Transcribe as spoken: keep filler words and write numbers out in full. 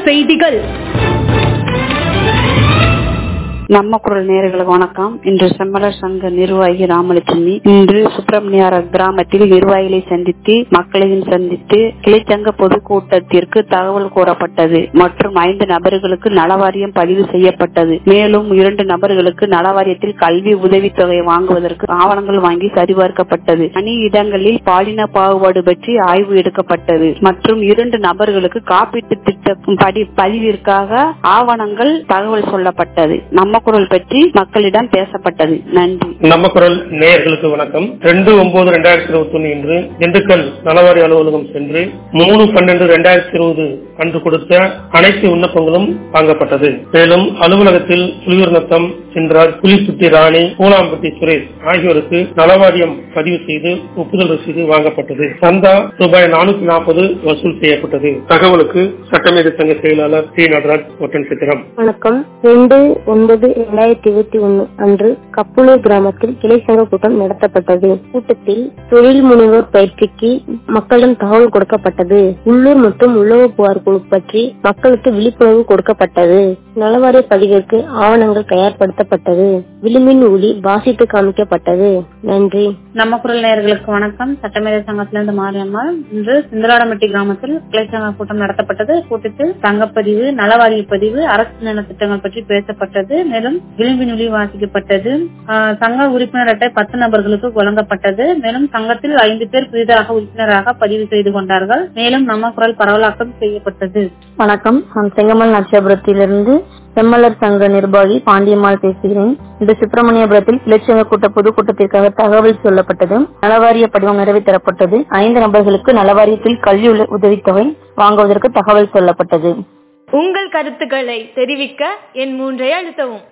செய்திகள். நம்ம குரல் நேயர்களுக்கு வணக்கம். இன்று செம்மலர் சங்க நிர்வாகி ராமலட்சுமி இன்று சுப்பிரமணியார கிராமத்தில் நிர்வாகிகளை சந்தித்து மக்களையும் சந்தித்து கிளைச்சங்க பொதுக்கூட்டத்திற்கு தகவல் கூறப்பட்டது மற்றும் ஐந்து நபர்களுக்கு நலவாரியம் பதிவு செய்யப்பட்டது. மேலும் இரண்டு நபர்களுக்கு நலவாரியத்தில் கல்வி உதவித்தொகை வாங்குவதற்கு ஆவணங்கள் வாங்கி சரிபார்க்கப்பட்டது. பணி இடங்களில் பாலின பாகுபாடு பற்றி ஆய்வு எடுக்கப்பட்டது மற்றும் இரண்டு நபர்களுக்கு காப்பீட்டு திட்ட பதிவிற்காக ஆவணங்கள் தகவல் சொல்லப்பட்டது. நம்ம குரல் பற்றி மக்களிடம் பேசப்பட்டது. நன்றி. நம்ம குரல் நேயர்களுக்கு வணக்கம். ரெண்டு ஒன்பது ரெண்டாயிரத்தி இருபத்தி ஒன்னு இன்று திண்டுக்கல் நலவாரி அலுவலகம் சென்று மூணு பன்னெண்டு ரெண்டாயிரத்தி இருபது அன்று கொடுத்த அனைத்து விண்ணப்பங்களும் வாங்கப்பட்டது. மேலும் அலுவலகத்தில் புலியூர்நத்தம் சின்ராஜ், புலிசுட்டி ராணி, பூலாம்பட்டி சுரேஷ் ஆகியோருக்கு நலவாரியம் பதிவு செய்து ஒப்புதல் ரசீது வாங்கப்பட்டது. சந்தா ரூபாய் நானூத்தி நாற்பது வசூல் செய்யப்பட்டது. தகவலுக்கு சட்டமேதை சங்க செயலாளர் டி நடராஜ் ஒட்டன் சித்திரம். வணக்கம். ரெண்டு ஒன்பது இரண்டாயிரத்தி இருபத்தி ஒன்னு அன்று கப்புனூர் கிராமத்தில் கிளை சங்க கூட்டம் நடத்தப்பட்டது. கூட்டத்தில் தொழில் முனைவோர் பயிற்சிக்கு மக்களிடம் தகவல் கொடுக்கப்பட்டது. உள்ளூர் மற்றும் உளவு புகார் குழு பற்றி மக்களுக்கு விழிப்புணர்வு கொடுக்கப்பட்டது. நலவாரிய பதிவிற்கு ஆவணங்கள் தயார்படுத்தப்பட்டது. விளிம்பின் ஒளி வாசித்து காமிக்கப்பட்டது. நன்றி. நம்ம குரல் நேயர்களுக்கு வணக்கம். சட்டமேதை சங்கத்திலிருந்து மாரியம்மாள். இன்று சிந்தலாடம்பட்டி கிராமத்தில் கிளை சங்க கூட்டம் நடத்தப்பட்டது. கூட்டத்தில் சங்கப்பதிவு, நலவாரிய பதிவு, அரசு நலத்திட்டங்கள் பற்றி பேசப்பட்டது. மேலும் விளிம்பின் ஒளி வாசிக்கப்பட்டது. சங்க உறுப்பினர் அட்டை பத்து நபர்களுக்கு வழங்கப்பட்டது. மேலும் சங்கத்தில் ஐந்து பேர் புதிதாக உறுப்பினராக பதிவு செய்து கொண்டார்கள். மேலும் நம்ம குரல் பரவலாக்கம் செய்யப்பட்டது. வணக்கம். நான் செங்கமல் நட்சபுரத்திலிருந்து செம்மலர் சங்க நிர்வாகி பாண்டியம்மாள் பேசுகிறேன். இன்று சுப்பிரமணியபுரத்தில் கிளைச்சங்க கூட்ட பொதுக்கூட்டத்திற்காக தகவல் சொல்லப்பட்டது. நலவாரிய படிவம் நிறைவேற்றப்பட்டது. ஐந்து நபர்களுக்கு நலவாரியத்தில் கல்வி உதவித்தொகை வாங்குவதற்கு தகவல் சொல்லப்பட்டது. உங்கள் கருத்துக்களை தெரிவிக்க என் மூன்றை அழுத்தவும்.